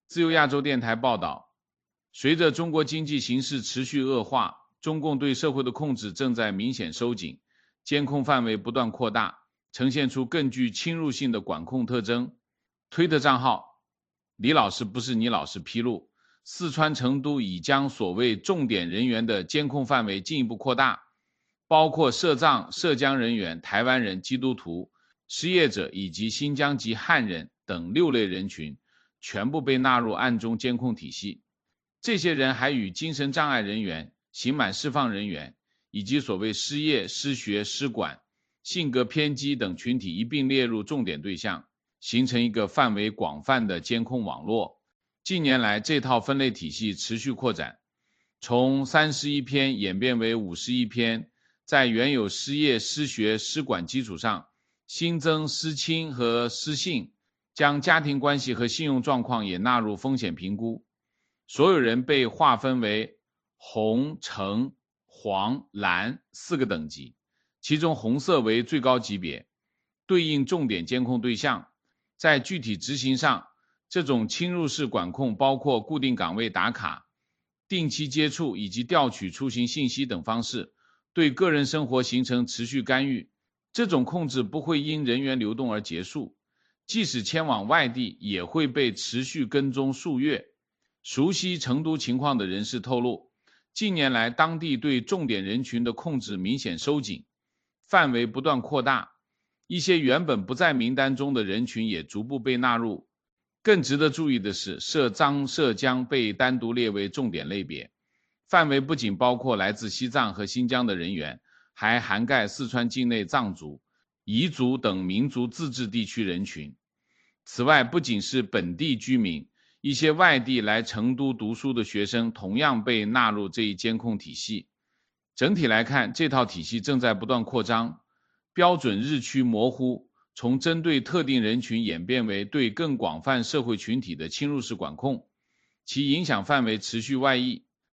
自由亚洲电台报道，随着中国经济形势持续恶化，中共对社会的控制正在明显收紧，监控范围不断扩大，呈现出更具侵入性的管控特征。推特账号李老师不是你老师披露，四川成都已将所谓重点人员的监控范围进一步扩大，包括涉藏、涉疆人员、台湾人、基督徒、失业者以及新疆籍汉人等6类人群，全部被纳入暗中监控体系。这些人还与精神障碍人员、刑满释放人员以及所谓失业、失学、失管、性格偏激等群体一并列入重点对象，形成一个范围广泛的监控网络。近年来，这套分类体系持续扩展，从31篇演变为51篇，在原有失业、失学、失管基础上，新增失亲和失信，将家庭关系和信用状况也纳入风险评估。所有人被划分为红、橙、黄、蓝4个等级，其中红色为最高级别，对应重点监控对象。在具体执行上，这种侵入式管控包括固定岗位打卡、定期接触以及调取出行信息等方式，对个人生活形成持续干预。这种控制不会因人员流动而结束，即使迁往外地也会被持续跟踪数月。熟悉成都情况的人士透露，近年来当地对重点人群的控制明显收紧，范围不断扩大，一些原本不在名单中的人群也逐步被纳入。更值得注意的是，涉藏、涉疆被单独列为重点类别，范围不仅包括来自西藏和新疆的人员，还涵盖四川境内藏族、彝族等民族自治地区人群。此外，不仅是本地居民，一些外地来成都读书的学生同样被纳入这一监控体系。整体来看，这套体系正在不断扩张，标准日趋模糊，从针对特定人群演变为对更广泛社会群体的侵入式管控，其影响范围持续外溢。